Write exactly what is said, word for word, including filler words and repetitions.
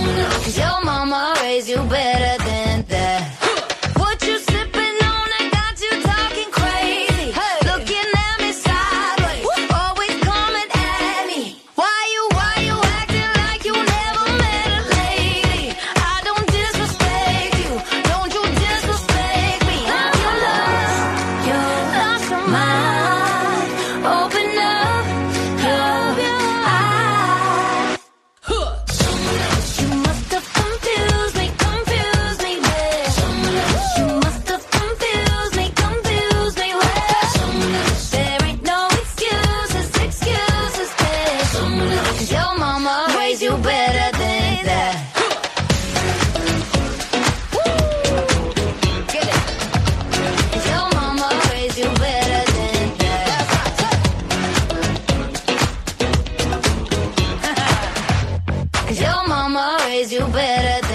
'Cause your mama raised you better than that. What you sipping on that got you talking crazy? Looking at me sideways, always coming at me. Why you, why you acting like you never met a lady? I don't disrespect you, don't you disrespect me. Have you lost, you lost your mind? Open up your eyes. You must have confused me, confused me, yeah. You must have confused me, confused me, well. There ain't no excuses, excuses, babe. 'Cause your mama raised you better than that. Get it. 'Cause your mama raised you better than that. 'Cause your mama raised you better than